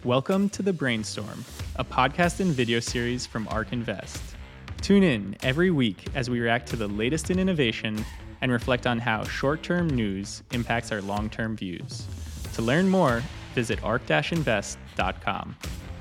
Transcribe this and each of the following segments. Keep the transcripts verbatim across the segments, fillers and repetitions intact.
Welcome to The Brainstorm, a podcast and video series from ARK Invest. Tune in every week as we react to the latest in innovation and reflect on how short-term news impacts our long-term views. To learn more, visit ark dash invest dot com.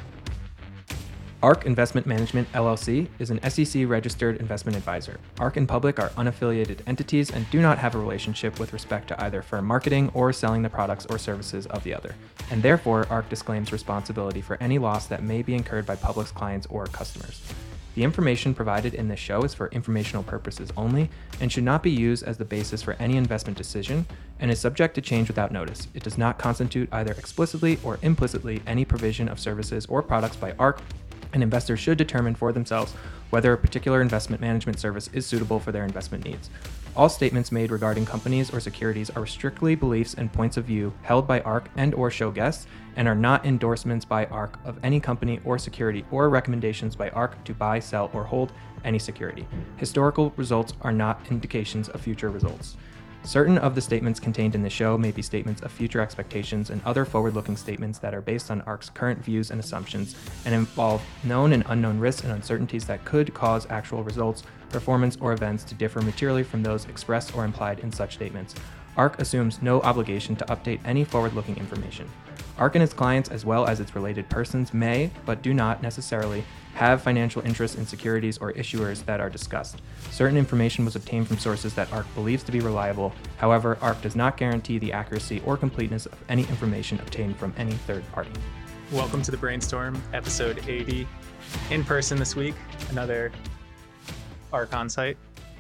ARK Investment Management, L L C is an S E C-registered investment advisor. ARK and Public are unaffiliated entities and do not have a relationship with respect to either firm marketing or selling the products or services of the other, and therefore ARK disclaims responsibility for any loss that may be incurred by Public's clients or customers. The information provided in this show is for informational purposes only and should not be used as the basis for any investment decision and is subject to change without notice. It does not constitute either explicitly or implicitly any provision of services or products by ARK, and investors should determine for themselves whether a particular investment management service is suitable for their investment needs. All statements made regarding companies or securities are strictly beliefs and points of view held by ARK and or show guests and are not endorsements by ARK of any company or security or recommendations by ARK to buy, sell, or hold any security. Historical results are not indications of future results. Certain of the statements contained in the show may be statements of future expectations and other forward-looking statements that are based on ARK's current views and assumptions and involve known and unknown risks and uncertainties that could cause actual results, performance, or events to differ materially from those expressed or implied in such statements. ARK assumes no obligation to update any forward-looking information. ARK and its clients, as well as its related persons, may, but do not necessarily, have financial interests in securities or issuers that are discussed. Certain information was obtained from sources that ARK believes to be reliable. However, ARK does not guarantee the accuracy or completeness of any information obtained from any third party. Welcome to The Brainstorm, episode eighty. In person this week, another ARK on-site.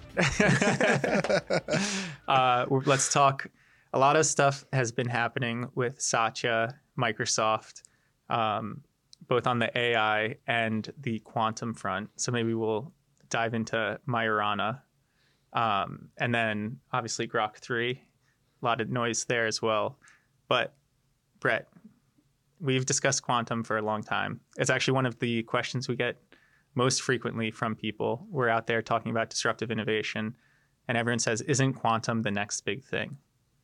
uh, let's talk. A lot of stuff has been happening with Satya, Microsoft, um, both on the A I and the quantum front. So maybe we'll dive into Majorana. Um, and then obviously Grok three, a lot of noise there as well. But Brett, we've discussed quantum for a long time. It's actually one of the questions we get most frequently from people. We're out there talking about disruptive innovation, and everyone says, isn't quantum the next big thing?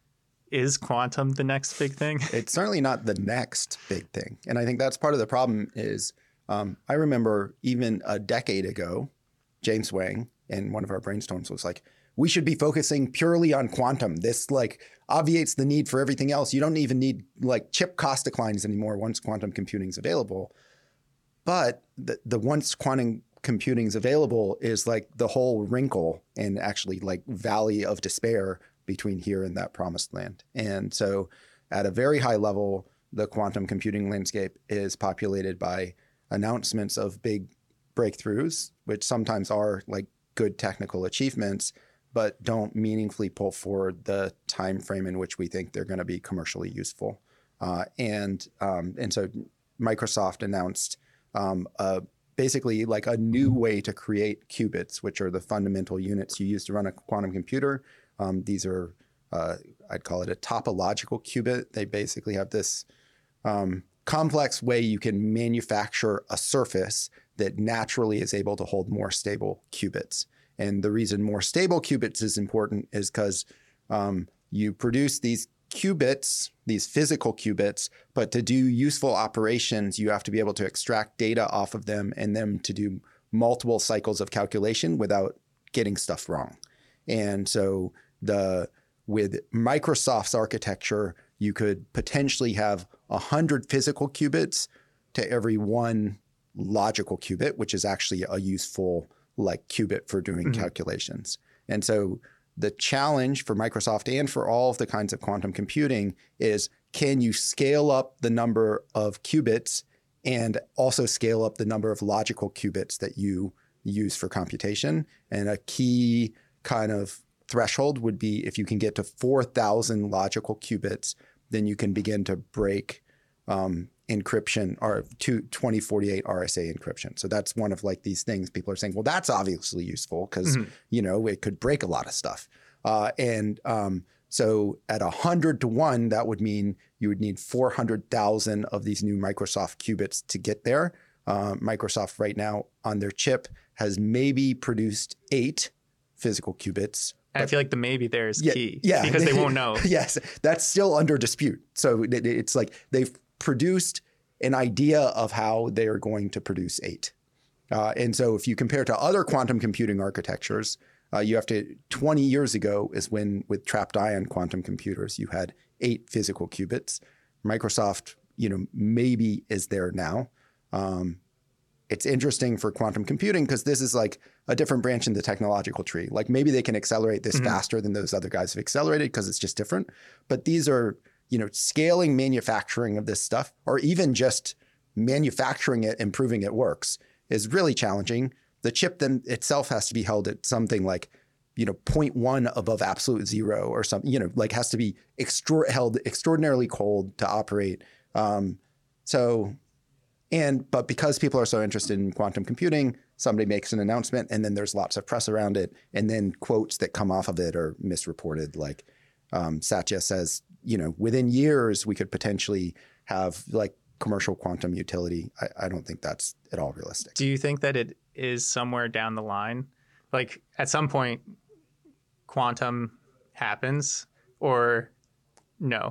Is quantum the next big thing? It's certainly not the next big thing. And I think that's part of the problem is um, I remember even a decade ago, James Wang in one of our brainstorms was like, we should be focusing purely on quantum. This like obviates the need for everything else. You don't even need like chip cost declines anymore once quantum computing is available. But the, the once quantum computing is available is like the whole wrinkle and actually like valley of despair between here and that promised land. And so at a very high level, the quantum computing landscape is populated by announcements of big breakthroughs, which sometimes are like good technical achievements, but don't meaningfully pull forward the time frame in which we think they're going to be commercially useful. Uh, and um, and so Microsoft announced um, a, basically like a new way to create qubits, which are the fundamental units you use to run a quantum computer. Um, these are, uh, I'd call it a topological qubit. They basically have this um, complex way you can manufacture a surface that naturally is able to hold more stable qubits. And the reason more stable qubits is important is because um, you produce these qubits, these physical qubits, but to do useful operations, you have to be able to extract data off of them and then to do multiple cycles of calculation without getting stuff wrong. And so the with Microsoft's architecture, you could potentially have one hundred physical qubits to every one logical qubit, which is actually a useful like qubit for doing mm-hmm. calculations. And so the challenge for Microsoft and for all of the kinds of quantum computing is, can you scale up the number of qubits and also scale up the number of logical qubits that you use for computation? And a key kind of threshold would be if you can get to four thousand logical qubits, then you can begin to break um, encryption or to twenty forty-eight R S A encryption. So that's one of like these things people are saying, well, that's obviously useful because, mm-hmm. you know, it could break a lot of stuff. Uh, and um, so at one hundred to one, that would mean you would need four hundred thousand of these new Microsoft qubits to get there. Uh, Microsoft right now on their chip has maybe produced eight physical qubits. I feel like the maybe there is yeah, key yeah. because they won't know. Yes, that's still under dispute. So it, it's like they've produced an idea of how they are going to produce eight. Uh, and so if you compare to other quantum computing architectures, uh, you have to, twenty years ago is when with trapped ion quantum computers, you had eight physical qubits. Microsoft, you know, maybe is there now. Um, it's interesting for quantum computing because this is like a different branch in the technological tree. Like maybe they can accelerate this mm-hmm. faster than those other guys have accelerated because it's just different. But these are, you know, scaling manufacturing of this stuff, or even just manufacturing it and proving it works, is really challenging. The chip then itself has to be held at something like, you know, zero point one above absolute zero or something, you know, like has to be extra- held extraordinarily cold to operate. Um, so, and, but because people are so interested in quantum computing, somebody makes an announcement and then there's lots of press around it. And then quotes that come off of it are misreported. Like um, Satya says, you know, within years, we could potentially have like commercial quantum utility. I, I don't think that's at all realistic. Do you think that it is somewhere down the line? Like at some point, quantum happens or no?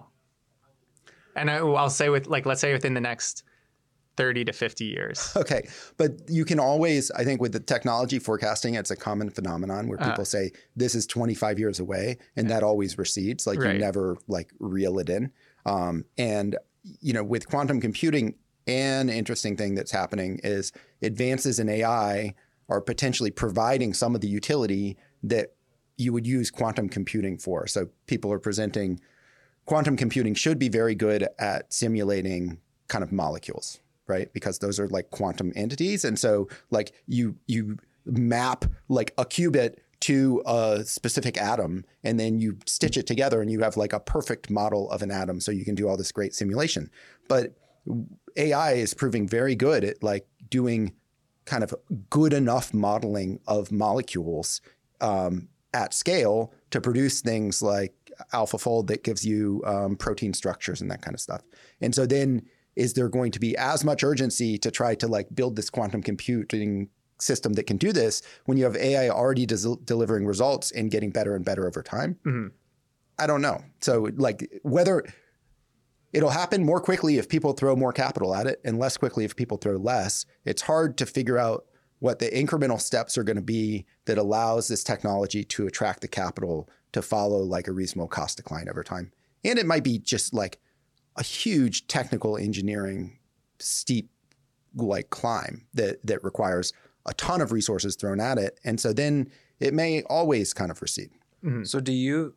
And I, I'll say with like, let's say within the next thirty to fifty years. Okay. But you can always, I think with the technology forecasting, it's a common phenomenon where people uh, say this is twenty-five years away and yeah. that always recedes. Like right. you never like reel it in. Um, and, you know, with quantum computing, an interesting thing that's happening is advances in A I are potentially providing some of the utility that you would use quantum computing for. So people are presenting quantum computing should be very good at simulating kind of molecules, right? Because those are like quantum entities. And so like you you map like a qubit to a specific atom and then you stitch it together and you have like a perfect model of an atom. So you can do all this great simulation. But A I is proving very good at like doing kind of good enough modeling of molecules um, at scale to produce things like AlphaFold that gives you um, protein structures and that kind of stuff. And so then is there going to be as much urgency to try to like build this quantum computing system that can do this when you have A I already des- delivering results and getting better and better over time? Mm-hmm. I don't know. So like whether it'll happen more quickly if people throw more capital at it and less quickly if people throw less. It's hard to figure out what the incremental steps are going to be that allows this technology to attract the capital to follow like a reasonable cost decline over time. And it might be just like a huge technical engineering steep like climb that that requires a ton of resources thrown at it. And so then it may always kind of recede. Mm-hmm. So do you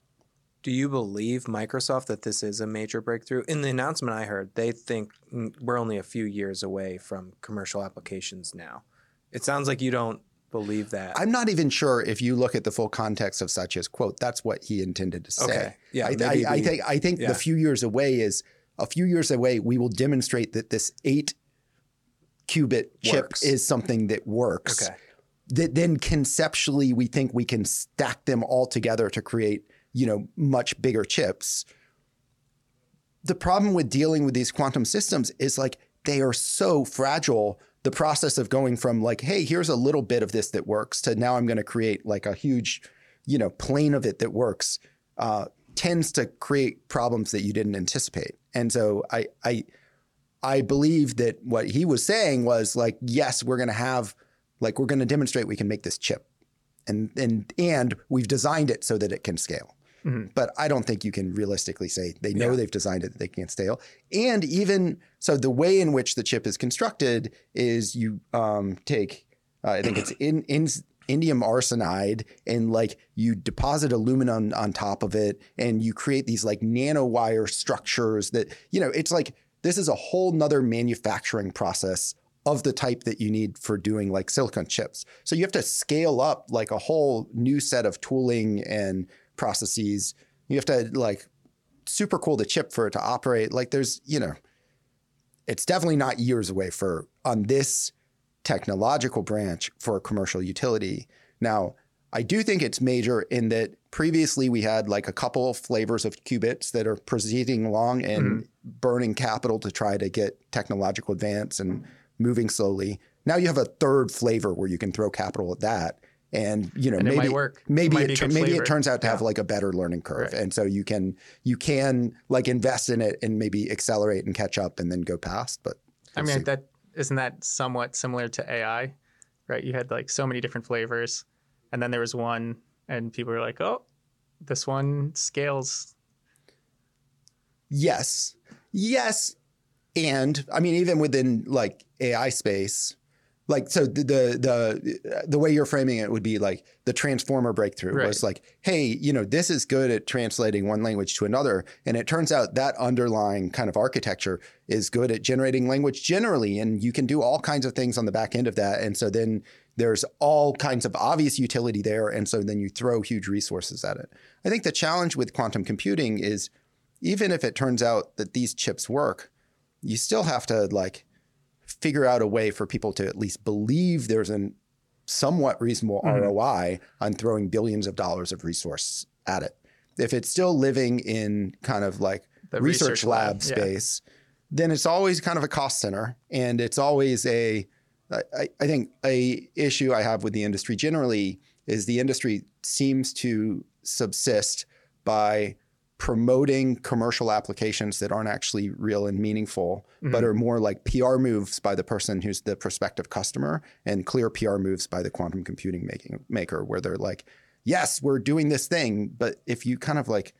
do you believe Microsoft that this is a major breakthrough? In the announcement I heard, they think we're only a few years away from commercial applications now. It sounds like you don't believe that. I'm not even sure if you look at the full context of Satya's quote, that's what he intended to say. Okay. Yeah, I, I, I think I think yeah. the few years away is a few years away. We will demonstrate that this eight qubit chip works. Is something that works. Okay. That then conceptually we think we can stack them all together to create, you know, much bigger chips. The problem with dealing with these quantum systems is like they are so fragile. The process of going from like, hey, here's a little bit of this that works to now I'm going to create like a huge, you know, plane of it that works uh, tends to create problems that you didn't anticipate. And so I, I, I believe that what he was saying was like, yes, we're going to have, like, we're going to demonstrate we can make this chip, and and and we've designed it so that it can scale. Mm-hmm. But I don't think you can realistically say they know yeah. they've designed it that they can't scale. And even so, the way in which the chip is constructed is you um, take, uh, I think it's in, in indium arsenide, and like you deposit aluminum on top of it, and you create these like nanowire structures that, you know, it's like this is a whole nother manufacturing process of the type that you need for doing like silicon chips. So you have to scale up like a whole new set of tooling and processes. You have to like super cool the chip for it to operate. Like there's, you know, it's definitely not years away for on this technological branch for commercial utility. Now, I do think it's major in that previously we had like a couple of flavors of qubits that are proceeding along and mm-hmm. burning capital to try to get technological advance and moving slowly. Now you have a third flavor where you can throw capital at that. And you know, And it maybe might work. maybe Might it, be a tur- good maybe flavor. it turns out to have Yeah. like a better learning curve, Right. and so you can you can like invest in it and maybe accelerate and catch up and then go past. But I we'll mean, see. that isn't that somewhat similar to A I, right? You had like so many different flavors, and then there was one, and people were like, "Oh, this one scales." Yes, yes, and I mean even within like A I space. Like, so the, the the the way you're framing it would be like the transformer breakthrough Right. was like, hey, you know, this is good at translating one language to another. And it turns out that underlying kind of architecture is good at generating language generally. And you can do all kinds of things on the back end of that. And so then there's all kinds of obvious utility there. And so then you throw huge resources at it. I think the challenge with quantum computing is even if it turns out that these chips work, you still have to like figure out a way for people to at least believe there's a somewhat reasonable Mhm. R O I on throwing billions of dollars of resource at it. If it's still living in kind of like The research, research lab, lab, yeah. space, then it's always kind of a cost center. And it's always a, I, I think a issue I have with the industry generally is the industry seems to subsist by promoting commercial applications that aren't actually real and meaningful, Mm-hmm. but are more like P R moves by the person who's the prospective customer and clear P R moves by the quantum computing making maker, where they're like, yes, we're doing this thing. But if you kind of like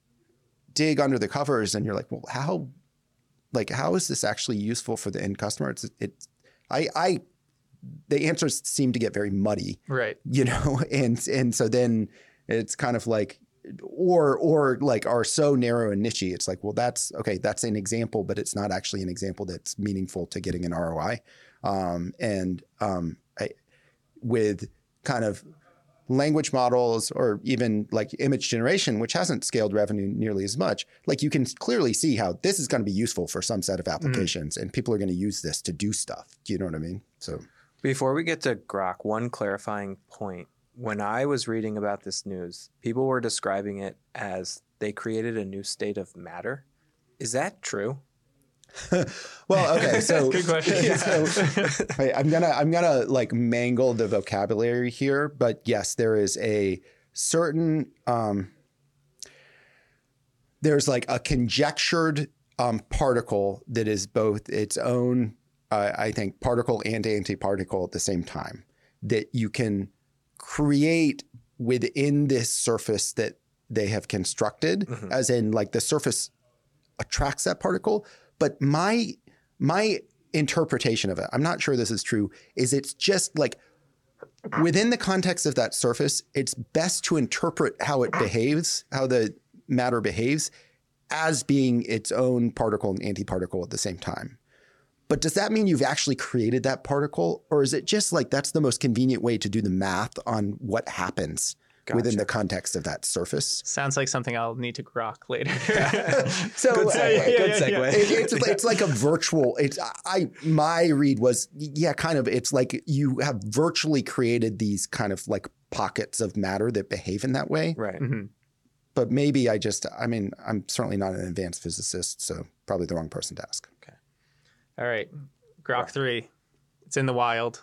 dig under the covers and you're like, well, how, like, how is this actually useful for the end customer? It's, it's, I, I, the answers seem to get very muddy, Right. you know? And, and so then it's kind of like, or or like are so narrow and niche-y. It's like, well, that's okay. That's an example, but it's not actually an example that's meaningful to getting an R O I. Um, and um, I, with kind of language models or even like image generation, which hasn't scaled revenue nearly as much, like you can clearly see how this is going to be useful for some set of applications, and people are going to use this to do stuff. Do you know what I mean? So Before we get to Grok, one clarifying point. When I was reading about this news, people were describing it as they created a new state of matter. Is that true? well, okay, so Good question. so, wait, I'm gonna I'm gonna like mangle the vocabulary here, but yes, there is a certain um, there's like a conjectured um, particle that is both its own, uh, I think, particle and antiparticle at the same time that you can create within this surface that they have constructed, mm-hmm. as in like the surface attracts that particle. But my my interpretation of it, I'm not sure this is true, is it's just like within the context of that surface, it's best to interpret how it behaves, how the matter behaves, as being its own particle and antiparticle at the same time. But does that mean you've actually created that particle? Or is it just like that's the most convenient way to do the math on what happens Gotcha. Within the context of that surface? Sounds like something I'll need to grok later. so good segue. Yeah, yeah, good yeah, segue. yeah. It, it's, it's like a virtual, it's, I, my read was, yeah, kind of, it's like you have virtually created these kind of like pockets of matter that behave in that way. Right. Mm-hmm. But maybe I just, I mean, I'm certainly not an advanced physicist, so probably the wrong person to ask. Okay. All right. Grok three. It's in the wild.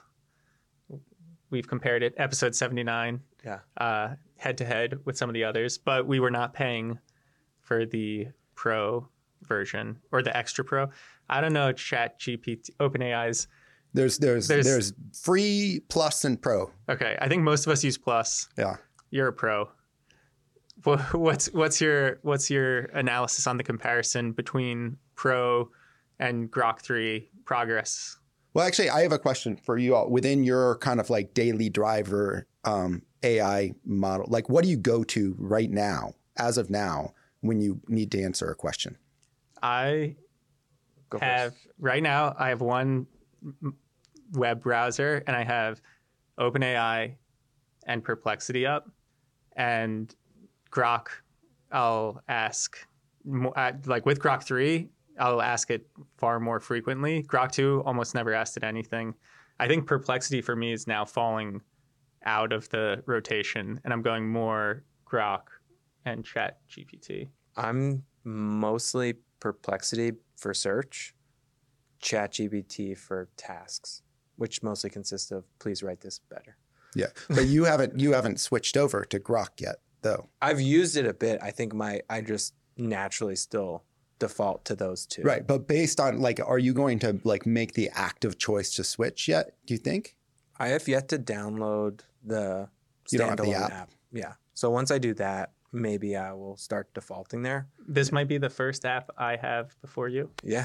We've compared it, episode seventy-nine, Yeah. uh, head to head with some of the others, but we were not paying for the pro version or the extra pro. I don't know, Chat G P T, OpenAI's. There's, there's, There's- there's free, plus, and pro. Okay. I think most of us use plus. Yeah. You're a pro. Wha- What's what's your what's your analysis on the comparison between Pro and Grok three progress? Well, actually, I have a question for you all. Within your kind of like daily driver um, A I model, like what do you go to right now, as of now, when you need to answer a question? I Go have first. right now. I have one m- web browser, and I have OpenAI and Perplexity up, and Grok. I'll ask mo- uh, like with Grok three. I'll ask it far more frequently. Grok two almost never asked it anything. I think Perplexity for me is now falling out of the rotation, and I'm going more Grok and Chat G P T. I'm mostly Perplexity for search, ChatGPT for tasks, which mostly consists of please write this better. Yeah, but you haven't you haven't switched over to Grok yet, though. I've used it a bit. I think my I just naturally still default to those two. Right, but based on like, are you going to like make the active choice to switch yet? Do you think? I have yet to download the You don't have the standalone app? app. Yeah. So once I do that, maybe I will start defaulting there. This might be the first app I have before you. Yeah.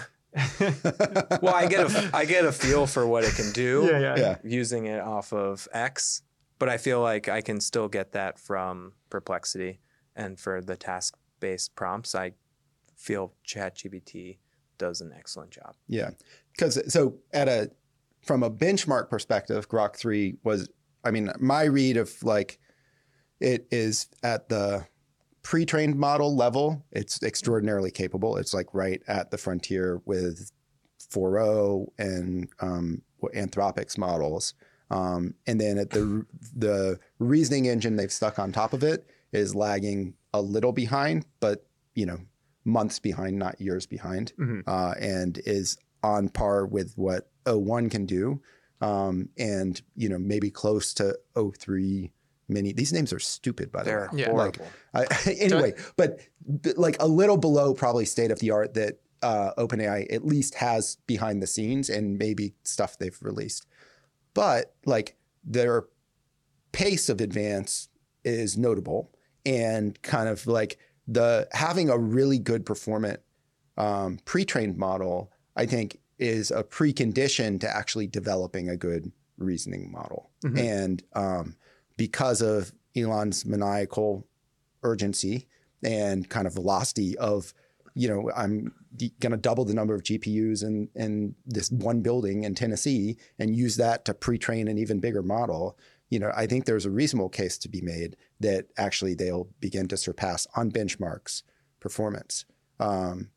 Well, I get a I get a feel for what it can do. Yeah, yeah. Yeah. Using it off of X, but I feel like I can still get that from Perplexity. And for the task-based prompts, I feel ChatGPT does an excellent job. Yeah, because so at a from a benchmark perspective, Grok three was. I mean, my read of like it is at the pre-trained model level. It's extraordinarily capable. It's like right at the frontier with four point oh and um, Anthropic's models. Um, and then at the the reasoning engine they've stuck on top of it is lagging a little behind, but you know, months behind, not years behind, Mm-hmm. uh, and is on par with what O one can do, um, and you know, maybe close to O three mini. These names are stupid, by the They're way. Yeah. horrible. I, anyway, but, but like a little below probably state of the art that uh, OpenAI at least has behind the scenes and maybe stuff they've released. But like their pace of advance is notable, and kind of like the having a really good performant um, pre-trained model, I think, is a precondition to actually developing a good reasoning model. Mhm. And um, because of Elon's maniacal urgency and kind of velocity of, you know, I'm going to double the number of G P Us in, in this one building in Tennessee and use that to pre-train an even bigger model. You know, I think there's a reasonable case to be made that actually they'll begin to surpass on benchmarks performance. Um,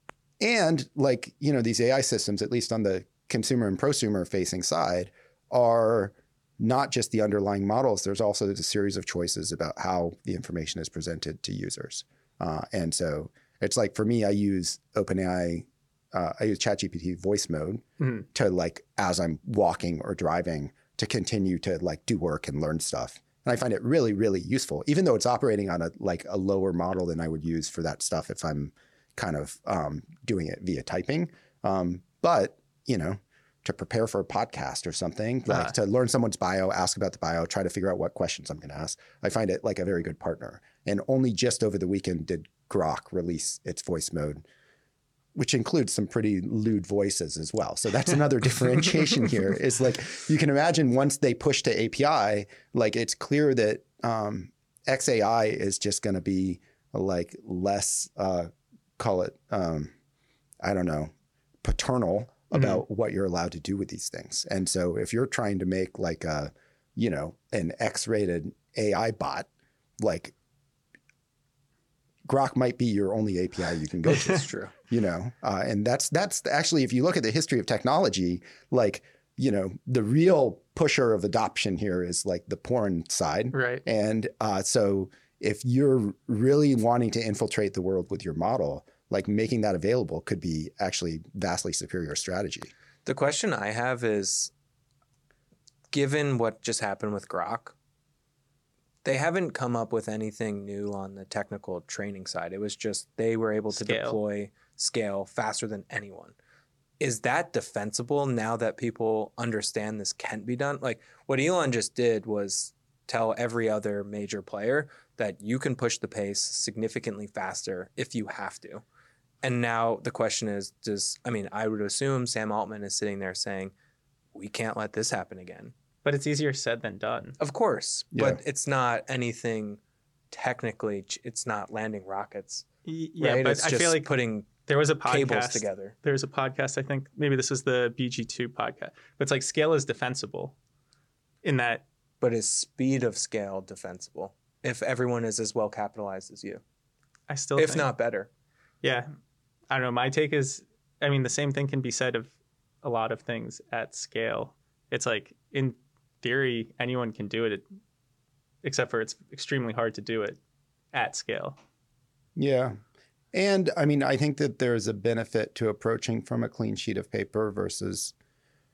and like, you know, these A I systems, at least on the consumer and prosumer facing side, are not just the underlying models. There's also a series of choices about how the information is presented to users. Uh, and so it's like, for me, I use OpenAI, uh, I use ChatGPT voice mode Mhm. to like, as I'm walking or driving, to continue to like do work and learn stuff. And I find it really, really useful, even though it's operating on a like a lower model than I would use for that stuff if I'm kind of um, doing it via typing. Um, but, you know, to prepare for a podcast or something, like Uh-huh. to learn someone's bio, ask about the bio, try to figure out what questions I'm going to ask, I find it like a very good partner. And only just over the weekend did Grok release its voice mode, which includes some pretty lewd voices as well. So that's another differentiation here. Is like, you can imagine once they push to A P I, like it's clear that um, X A I is just going to be like less, uh, call it, um, I don't know, paternal about mm-hmm. what you're allowed to do with these things. And so if you're trying to make like a, you know, an X-rated A I bot, like Grok might be your only A P I you can go to. That's true. You know, uh, and that's that's actually, if you look at the history of technology, like, you know, the real pusher of adoption here is like the porn side. Right. And uh, so if you're really wanting to infiltrate the world with your model, like making that available could be actually vastly superior strategy. The question I have is, given what just happened with Grok, they haven't come up with anything new on the technical training side. It was just they were able to Scale. deploy scale faster than anyone. Is that defensible now that people understand this can be done? Like what Elon just did was tell every other major player that you can push the pace significantly faster if you have to. And now the question is, does, I mean, I would assume Sam Altman is sitting there saying, we can't let this happen again. But it's easier said than done. Of course, Yeah. but it's not anything technically, it's not landing rockets. Y- Yeah, right? but It's I just feel like putting there was a cables podcast together. There was a podcast, I think maybe this was the B G two podcast, but it's like scale is defensible in that. But is speed of scale defensible if everyone is as well capitalized as you? I still If think, not better. Yeah. I don't know. My take is, I mean, the same thing can be said of a lot of things at scale. It's like, in theory, anyone can do it, except for it's extremely hard to do it at scale. Yeah. And I mean, I think that there's a benefit to approaching from a clean sheet of paper versus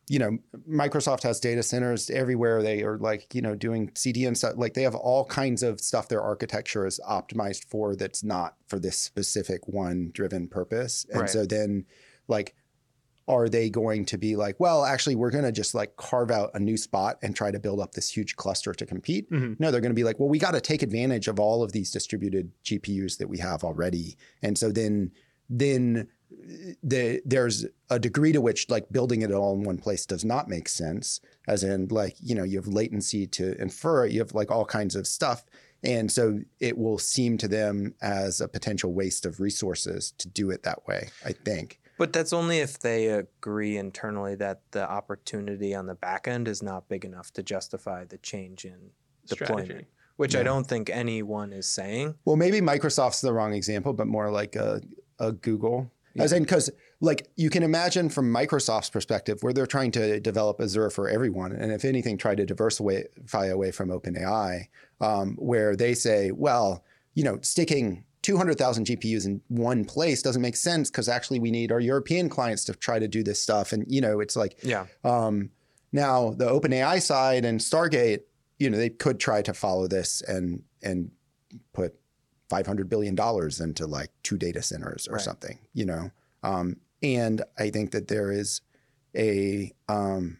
you know, Microsoft has data centers everywhere. They are like, you know, doing C D N stuff. Like they have all kinds of stuff their architecture is optimized for that's not for this specific one driven purpose. And Right. so then like, are they going to be like, well, actually, we're going to just like carve out a new spot and try to build up this huge cluster to compete? Mhm. No, they're going to be like, well, we got to take advantage of all of these distributed G P Us that we have already. And so then, then the, there's a degree to which like building it all in one place does not make sense, as in like, you know, you have latency to infer it, you have like all kinds of stuff. And so it will seem to them as a potential waste of resources to do it that way, I think. But that's only if they agree internally that the opportunity on the back end is not big enough to justify the change in deployment, Strategy. which Yeah. I don't think anyone is saying. Well, maybe Microsoft's the wrong example, but more like a, a Google. As in, because like you can imagine from Microsoft's perspective, where they're trying to develop Azure for everyone, and if anything, try to diversify away from OpenAI, um, where they say, well, you know, sticking two hundred thousand G P Us in one place doesn't make sense because actually we need our European clients to try to do this stuff. And, you know, it's like, Yeah. um, now the OpenAI side and Stargate, you know, they could try to follow this and and put five hundred billion dollars into like two data centers or Right. something, you know? Um, and I think that there is a, um,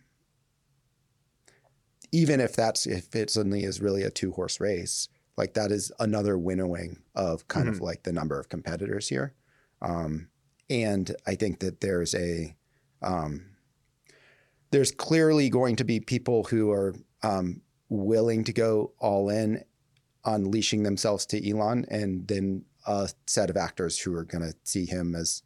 even if that's, if it suddenly is really a two horse race, like that is another winnowing of kind Mhm. of like the number of competitors here. Um, and I think that there's a, um, there's clearly going to be people who are um, willing to go all in, unleashing themselves to Elon, and then a set of actors who are going to see him as,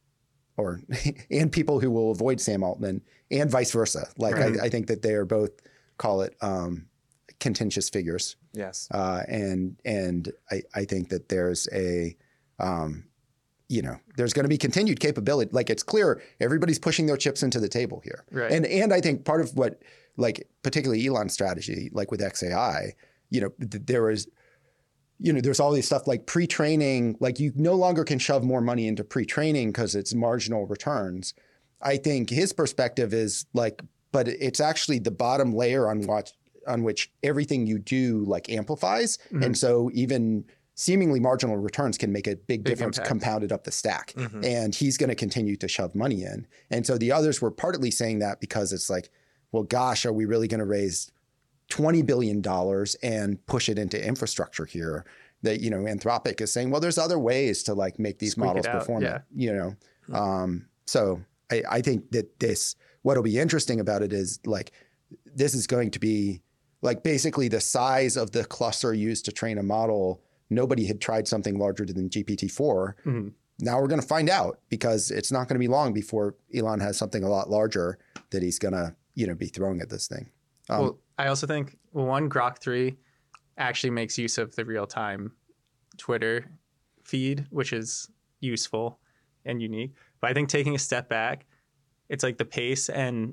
or and people who will avoid Sam Altman, and vice versa. Like Right. I, I think that they are both, call it um, contentious figures, Yes. uh, and and I, I think that there's a, um, you know, there's going to be continued capability. Like it's clear everybody's pushing their chips into the table here, Right. and and I think part of what, like particularly Elon's strategy, like with X A I, you know, th- there was, you know, there's all these stuff like pre-training, like you no longer can shove more money into pre-training because it's marginal returns. I think his perspective is like, but it's actually the bottom layer on what, on which everything you do like amplifies. Mhm. And so even seemingly marginal returns can make a big, Big difference impact. compounded up the stack. Mhm. And he's going to continue to shove money in. And so the others were partly saying that because it's like, well, gosh, are we really going to raise twenty billion dollars and push it into infrastructure here? That, you know, Anthropic is saying, well, there's other ways to like make these Squeak models it out, perform, yeah. you know? Um, so I, I think that this, what'll be interesting about it is like, this is going to be like basically the size of the cluster used to train a model. Nobody had tried something larger than G P T four. Mhm. Now we're going to find out, because it's not going to be long before Elon has something a lot larger that he's going to, you know, be throwing at this thing. Um, Well, I also think, well, one, Grok three actually makes use of the real time Twitter feed, which is useful and unique. But I think taking a step back, it's like the pace and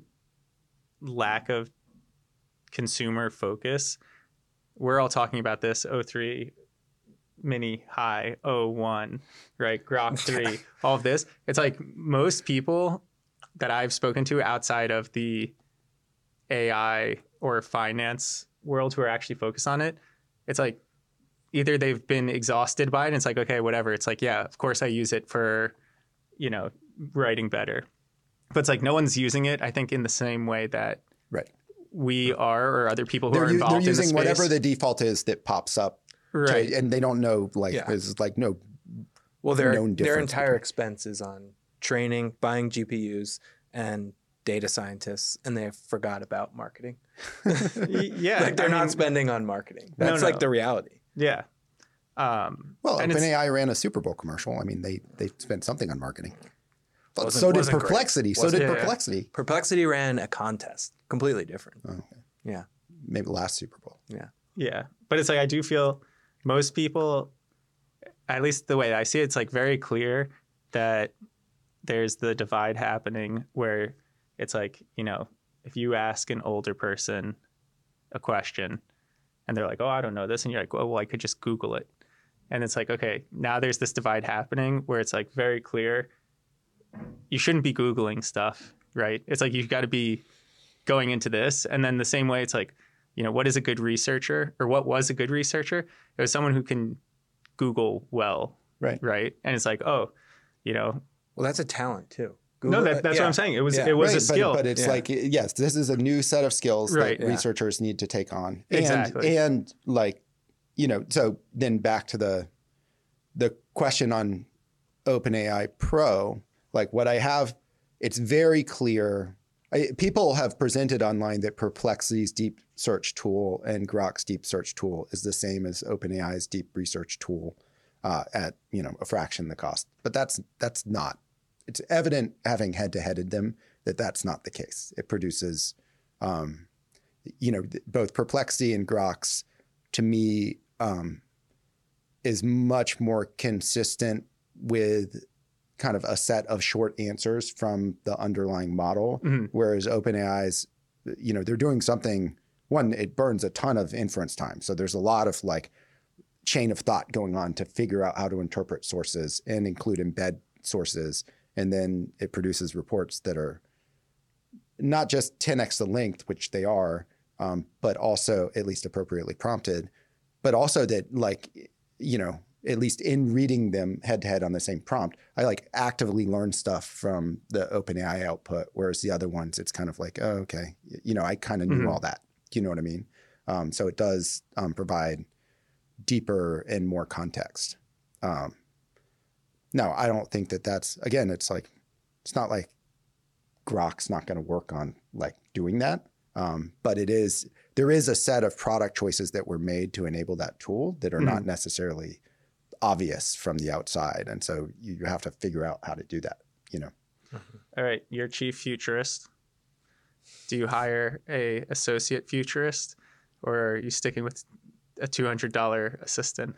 lack of consumer focus. We're all talking about this O three mini high, O one, right? Grok three, all of this. It's like most people that I've spoken to outside of the A I or finance world who are actually focused on it, it's like either they've been exhausted by it and it's like, okay, whatever. It's like, yeah, of course I use it for, you know, writing better. But it's like no one's using it, I think, in the same way that right. we are or other people who They're, are u- involved they're in the using space. whatever the default is that pops up. to- right. and they don't know, like, Yeah. there's like no, Well, their known their difference entire between- expense is on training, buying G P Us, and data scientists, and they forgot about marketing. Y- yeah. like they're I not mean, spending on marketing. No, That's no. like the reality. Yeah. Um, well, and it's- OpenAI ran a Super Bowl commercial. I mean, they, they spent something on marketing. But Wasn't- so did wasn't great. Perplexity. So Wasn't- did Yeah, yeah. Perplexity. Perplexity ran a contest, completely different. Oh, okay. Yeah. Maybe last Super Bowl. Yeah. But it's like, I do feel most people, at least the way I see it, it's like very clear that there's the divide happening where it's like, you know, if you ask an older person a question and they're like, oh, I don't know this. And you're like, well, well, I could just Google it. And it's like, okay, now there's this divide happening where it's like very clear you shouldn't be Googling stuff, right? It's like you've got to be going into this. And then the same way, it's like, you know, what is a good researcher, or what was a good researcher? It was someone who can Google well, Right. right? And it's like, oh, you know, Well, that's a talent too. no, Google- that, that's yeah. what I'm saying. It was Yeah. it was Right, a skill. But, but it's Yeah. like, yes, this is a new set of skills Right. that Yeah. researchers need to take on. And, Exactly. and like, you know, so then back to the the question on OpenAI Pro, like what I have, it's very clear. I, people have presented online that Perplexity's deep search tool and Grok's deep search tool is the same as OpenAI's deep research tool uh, at, you know, a fraction the cost. But that's that's not. It's evident, having head-to-headed them, that that's not the case. It produces, um, you know, th- both Perplexity and Grok's, to me, um, is much more consistent with kind of a set of short answers from the underlying model, Mhm. whereas OpenAI's, you know, they're doing something. One, it burns a ton of inference time, so there's a lot of like chain of thought going on to figure out how to interpret sources and include embed sources, and then it produces reports that are not just ten x the length, which they are, um, but also at least appropriately prompted, but also that, like, you know, at least in reading them head to head on the same prompt, I like actively learn stuff from the OpenAI output, whereas the other ones, it's kind of like, oh, okay, you know, I kind of knew Mhm. all that. You know what I mean? Um, so it does um, provide deeper and more context. Um, no, I don't think that that's, again, it's like, it's not like Grok's not going to work on like doing that. Um, but it is, there is a set of product choices that were made to enable that tool that are not necessarily obvious from the outside. And so you have to figure out how to do that, you know? All right, you're chief futurist. Do you hire a associate futurist, or are you sticking with a two hundred dollars assistant?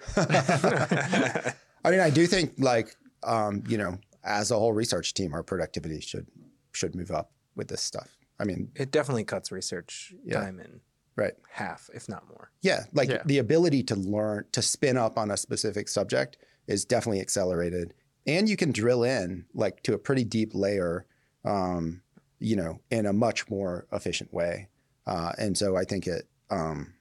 I mean, I do think like, um, you know, as a whole research team, our productivity should, should move up with this stuff. I mean, It definitely cuts research Yeah. time in right. half, if not more. Yeah, like Yeah. the ability to learn, to spin up on a specific subject is definitely accelerated. And you can drill in like to a pretty deep layer, um, you know, in a much more efficient way. Uh, and so I think it, um,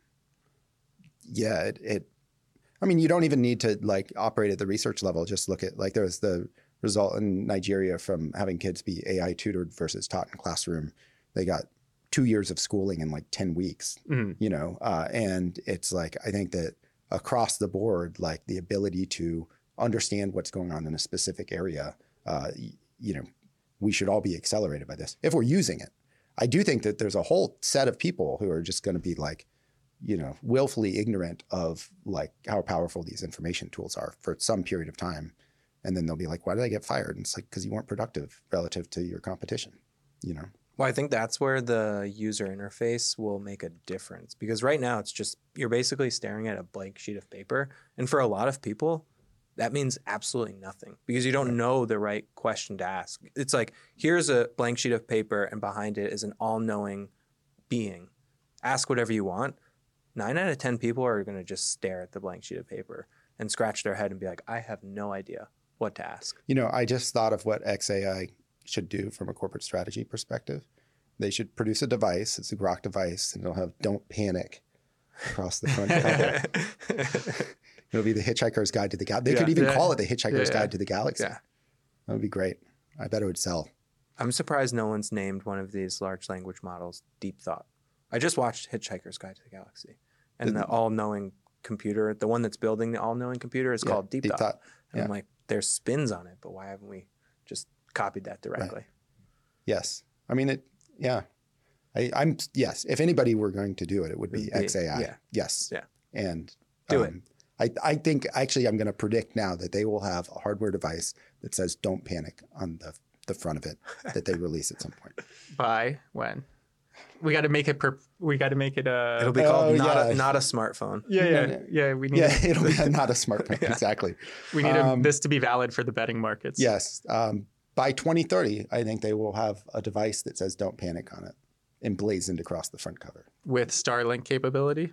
yeah, it, it, I mean, you don't even need to like operate at the research level. Just look at like there was the result in Nigeria from having kids be A I tutored versus taught in classroom. They got two years of schooling in like ten weeks, Mhm. you know, uh, and it's like, I think that across the board, like the ability to understand what's going on in a specific area, uh, y- you know, we should all be accelerated by this if we're using it. I do think that there's a whole set of people who are just going to be like, you know, willfully ignorant of like how powerful these information tools are for some period of time. And then they'll be like, why did I get fired? And it's like, because you weren't productive relative to your competition, you know? Well, I think that's where the user interface will make a difference, because right now it's just, you're basically staring at a blank sheet of paper. And for a lot of people, that means absolutely nothing because you don't know the right question to ask. It's like, here's a blank sheet of paper and behind it is an all-knowing being. Ask whatever you want. Nine out of ten people are going to just stare at the blank sheet of paper and scratch their head and be like, I have no idea what to ask. You know, I just thought of what X A I should do from a corporate strategy perspective. They should produce a device. It's a Grok device, and it'll have "Don't Panic" across the front cover. It'll be the Hitchhiker's Guide to the Galaxy. They Yeah. could even Yeah. call it the Hitchhiker's Yeah, yeah. Guide to the Galaxy. Yeah. That would be great. I bet it would sell. I'm surprised no one's named one of these large language models Deep Thought. I just watched Hitchhiker's Guide to the Galaxy, and The- the all-knowing computer, the one that's building the all-knowing computer, is Yeah, called Deep, Deep Thought. Thought. And I'm Yeah. like, there's spins on it, but why haven't we just copied that directly? Yes. I mean, it, yeah. I, I'm, yes. If anybody were going to do it, it would be It would be- X A I. yeah. Yes. Yeah. And Do um, I, I think actually I'm going to predict now that they will have a hardware device that says "Don't Panic" on the, the front of it that they release at some point. By when? We got to make it. Per- we got to make it. Uh, It'll be called Oh, not, yeah. a, not a smartphone. yeah, No, yeah, no. yeah. We need. Yeah, it'll be not a smartphone. Yeah. Exactly. we need a, Um, this to be valid for the betting markets. Yes. Um, by twenty thirty, I think they will have a device that says "Don't Panic" on it, emblazoned across the front cover. With Starlink capability.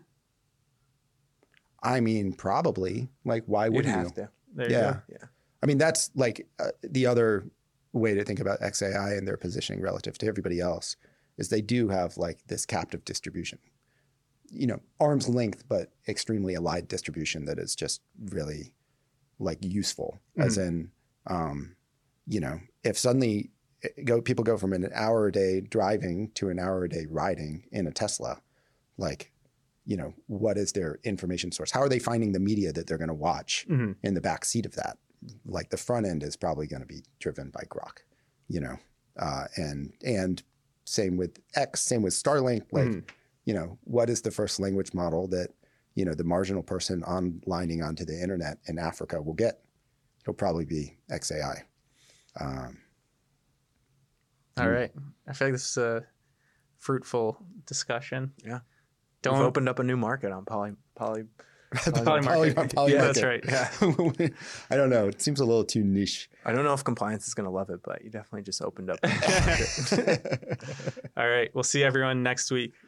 I mean, probably. Like, why You'd wouldn't have you? to. There you Yeah. go. Yeah. I mean, that's like uh, the other way to think about X A I and their positioning relative to everybody else is they do have like this captive distribution, you know, arm's length, but extremely allied distribution that is just really like useful. Mm-hmm. As in, um, you know, if suddenly go people go from an hour a day driving to an hour a day riding in a Tesla, like, you know, what is their information source? How are they finding the media that they're going to watch mm-hmm. in the back seat of that? Like the front end is probably going to be driven by Grok, you know, uh, and and same with X, same with Starlink. Like, mm-hmm. you know, what is the first language model that, you know, the marginal person onlining onto the internet in Africa will get? It'll probably be X A I. Um, All right. I feel like this is a fruitful discussion. Yeah. Don't We've opened up a new market on poly poly. Poly market. Poly, poly yeah, market. That's right. Yeah. I don't know. It seems a little too niche. I don't know if compliance is going to love it, but you definitely just opened up. All right. We'll see everyone next week.